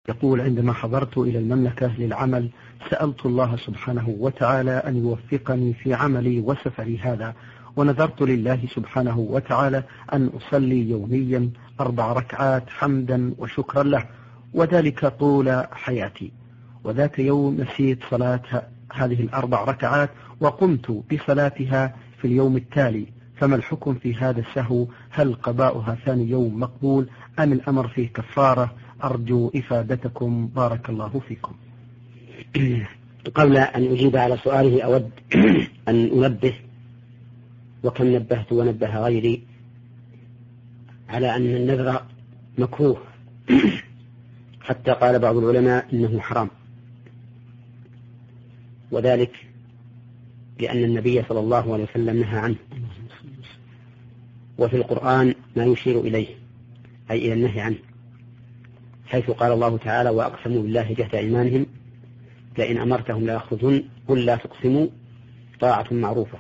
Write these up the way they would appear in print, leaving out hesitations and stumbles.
يقول: عندما حضرت إلى المملكة للعمل سألت الله سبحانه وتعالى أن يوفقني في عملي وسفري هذا، ونذرت لله سبحانه وتعالى أن أصلي يوميا 4 ركعات حمدا وشكرا له، وذلك طول حياتي. وذات يوم نسيت صلاة هذه 4 ركعات وقمت بصلاتها في اليوم التالي، فما الحكم في هذا السهو؟ هل قضاؤها ثاني يوم مقبول أم الأمر فيه كفارة؟ أرجو إفادتكم بارك الله فيكم. قبل أن أجيب على سؤاله أود أن أنبه، وكم نبهت ونبه غيري، على أن النذر مكروه، حتى قال بعض العلماء إنه حرام، وذلك لأن النبي صلى الله عليه وسلم نهى عنه، وفي القرآن ما يشير إليه أي إلى النهي عنه، حيث قال الله تعالى: وأقسموا بالله جهد أيمانهم لئن أمرتهم ليخرجن قل لا تقسموا طاعة معروفة،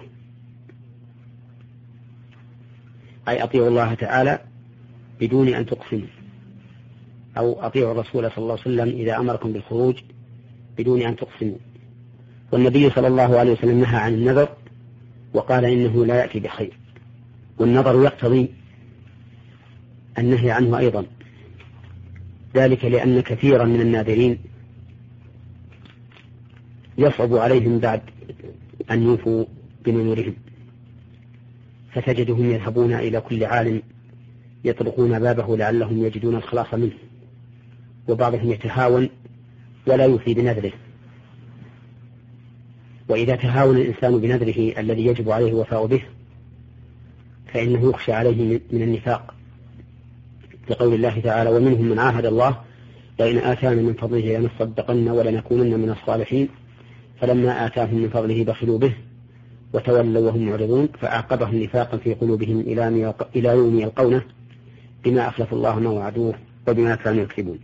أي أطيعوا الله تعالى بدون أن تقسموا، أو أطيعوا الرسول صلى الله عليه وسلم إذا أمركم بالخروج بدون أن تقسموا. والنبي صلى الله عليه وسلم نهى عن النذر وقال إنه لا يأتي بخير، والنظر يقتضي النهي عنه أيضا، ذلك لأن كثيرا من الناذرين يصعب عليهم بعد أن يوفوا بنذورهم، فتجدهم يذهبون إلى كل عالم يطرقون بابه لعلهم يجدون الخلاص منه، وبعضهم يتهاون ولا يوفي بنذره. وإذا تهاون الإنسان بنذره الذي يجب عليه الوفاء به فإنه يخشى عليه من النفاق، لقول الله تعالى: ومنهم من عاهد الله لئن آتانا من فضله لنصدقن ولنكونن من الصالحين فلما آتاهم من فضله بخلوا به وتولوا وهم معرضون فأعقبهم نفاقا في قلوبهم إلى يوم يلقونه بما أخلفوا الله ما وعدوه وبما كانوا يكذبون.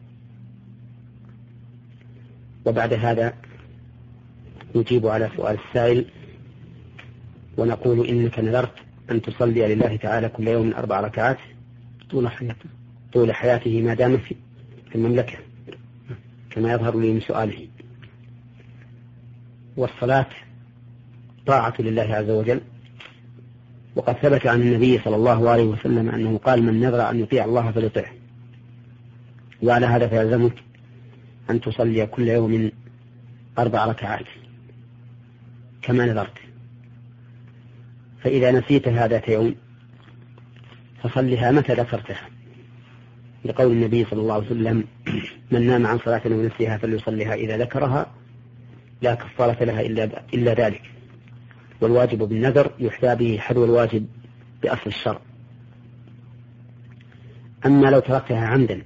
وبعد هذا نجيب على سؤال السائل ونقول: إنك نذرت أن تصلي لله تعالى كل يوم 4 ركعات طول حياته ما دام في المملكة، كما يظهر لي من سؤاله. والصلاة طاعة لله عز وجل، وقد ثبت عن النبي صلى الله عليه وسلم أنه قال: من نذر أن يطيع الله فليطيعه. وعلى هذا فيلزمك أن تصلي كل يوم 4 ركعات كما نذرت. فإذا نسيتها ذات يوم فصلها متى ذكرتها، لقول النبي صلى الله عليه وسلم: من نام عن صلاة ونسيها فليصليها إذا ذكرها لا كفارة لها إلا ذلك. والواجب بالنذر يحذى به حذو الواجب بأصل الشرع. أما لو تركتها عمدا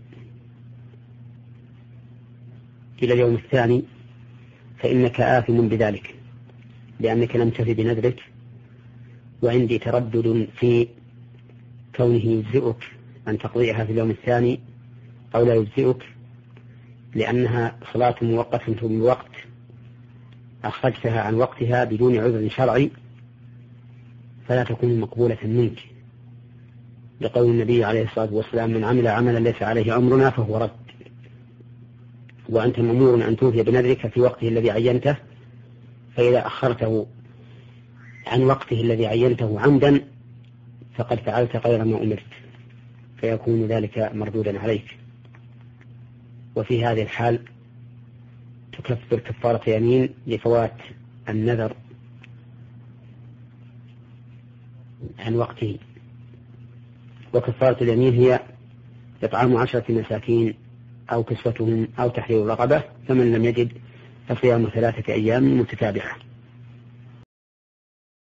إلى اليوم الثاني فإنك آثم بذلك، لأنك لم تفي بنذرك. وعندي تردد في كونه يجزئك أن تقضيها في اليوم الثاني أو لا يجزئك، لأنها صلاة موقفة بوقت أخرجتها عن وقتها بدون عذر شرعي فلا تكون مقبولة منك، لقول النبي عليه الصلاة والسلام: من عمل عملا ليس عليه أمرنا فهو رد. وأنت مأمور أن توفي بنذرك في وقته الذي عينته، فإذا أخرته عن وقته الذي عينته عمدا فقد فعلت غير ما أمرت، فيكون ذلك مردودا عليك. وفي هذه الحال تكفر كفارة يمين لفوات النذر عن وقته. وكفارة اليمين هي إطعام 10 مساكين أو كسوتهم أو تحرير رقبة، فمن لم يجد فصيام 3 أيام متتابعة.